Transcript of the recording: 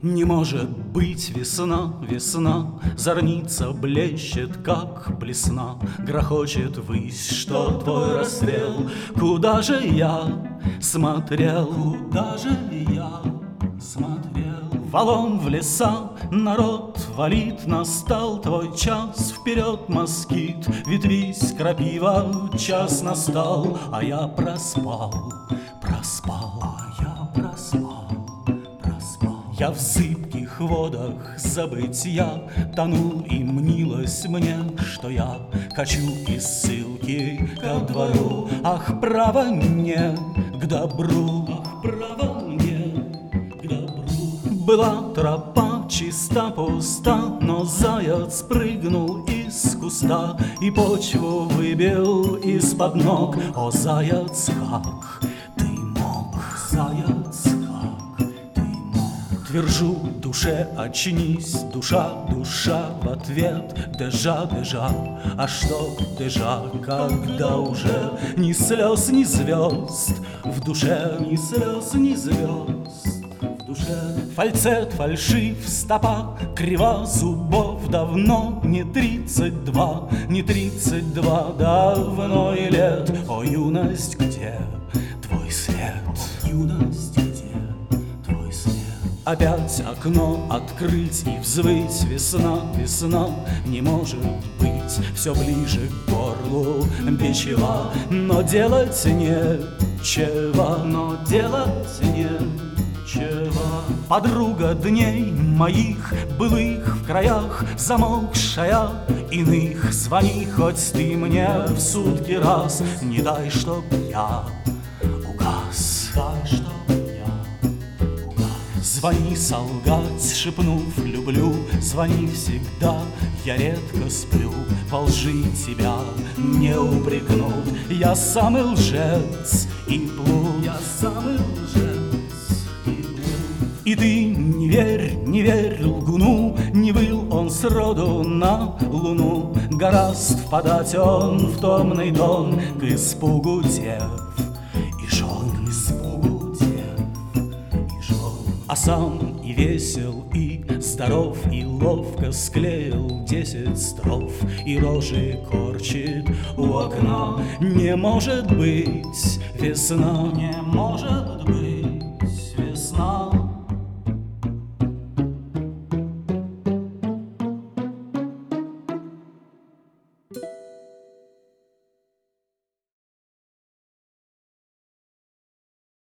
Не может быть весна, весна, зорница блещет, как блесна, грохочет ввысь, что твой расстрел. Куда же я смотрел, куда же я смотрел? Валом в леса народ валит, настал твой час, вперед москит, ветвись крапива, час настал, а я проспал, проспал, а я проспал. Я в зыбких водах забытья тонул, и мнилось мне, что я хочу из ссылки ко двору. Ах, право не к добру, ах, право не к добру. Была тропа чиста, пуста, но заяц прыгнул из куста и почву выбил из-под ног. О, заяц, как ты мог, заяц, твержу душе, очнись, душа, душа в ответ. Дежа, дежа, а что дежа, когда уже ни слез, ни звезд в душе, ни слез, ни звезд в душе. Фальцет, фальшив, стопа, крива зубов, давно не 32, не 32, давно и лет. О, юность, где твой свет? О, юность, опять окно открыть и взвыть. Весна, весна, не может быть, все ближе к горлу бичева. Но делать нечего, но делать нечего. Подруга дней моих былых в краях замолкшая иных, звони хоть ты мне в сутки раз, не дай, чтоб я угас, дай, чтоб. Звони, солгать, шепнув «люблю», звони всегда, я редко сплю. Во лжи тебя не упрекнут, я самый лжец и плут. Я самый лжец и плут. И ты не верь, не верь лгуну, не был он сроду на луну. Гораст впадать он в томный тон к испугу дев и жен, испугу дев. А сам и весел, и здоров, и ловко склеил 10 строф, и рожи корчит у окна. Не может быть весна, не может